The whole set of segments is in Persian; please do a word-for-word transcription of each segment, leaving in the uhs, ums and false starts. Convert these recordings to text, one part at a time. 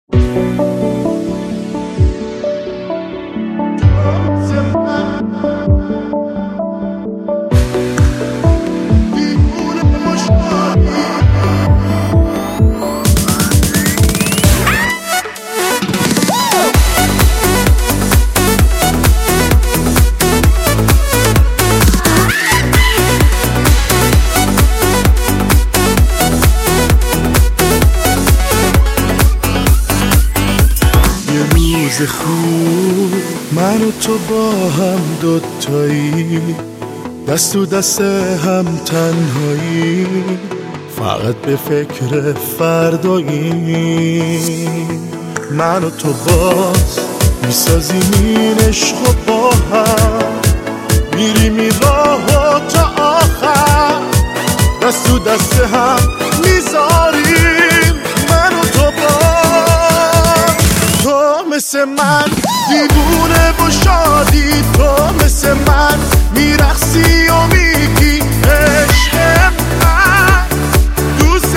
روز خوب من و تو با هم دوتایی، دست تو دست هم تنهایی، فقط به فکر فردایی. من و تو باز میسازیم این عشق و با هم میریم این راهو تا آخر، دست تو دست هم میذاریم من و تو باز. تو مثل من دیوونه و شادی، تو مثل من میرقصی و میگی عشق من دوست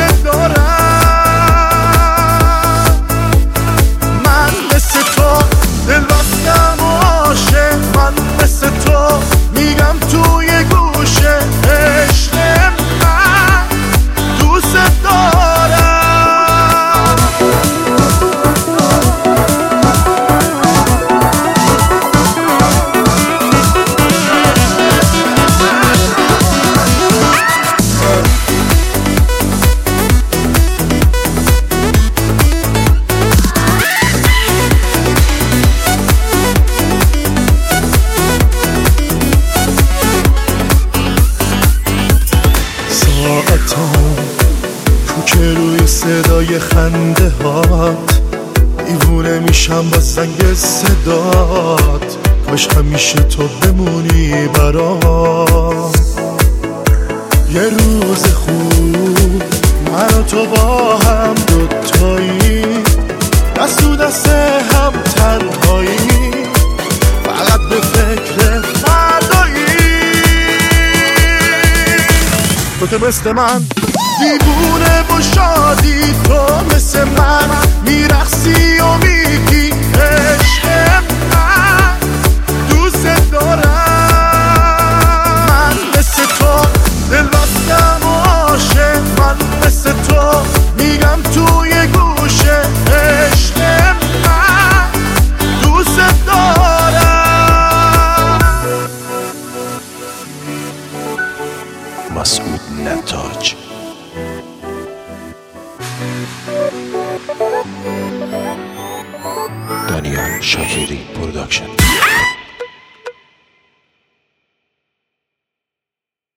دارم. من مثل تو دل بستم و عاشق، من مثل تو میگم توی گوشه عشق من دوست دارم. که روی صدای خنده هات دیوونه میشم با زنگ صدات، کاش همیشه تو بمونی برام. یه روز خوب من و تو با هم دوتایی، دست تو دست هم تنهایی، فقط به فکر فردایی. تو که مثل من دیوونه و شادی، تو مثل من میرقصی و میگی عشق من دوست دارم. من مثل تو دل بستم و عاشق، من مثل تو میگم توی گوشه عشق من دوست دارم. مسعود نتاج. دانیال شاکری پروداکشن.